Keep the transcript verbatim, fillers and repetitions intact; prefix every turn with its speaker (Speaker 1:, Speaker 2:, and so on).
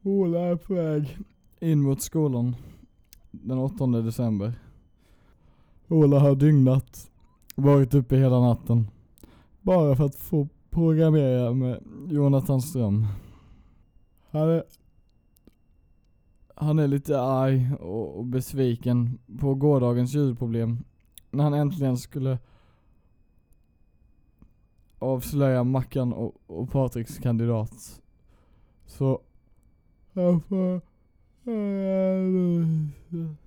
Speaker 1: Ola är på väg in mot skolan den åttonde december. Ola har dygnat, varit uppe hela natten. Bara för att få programmera med Jonathan Ström. Han är, han är lite arg och, och besviken på gårdagens ljudproblem. När han äntligen skulle avslöja Mackan och, och Patriks kandidat. Så jag får...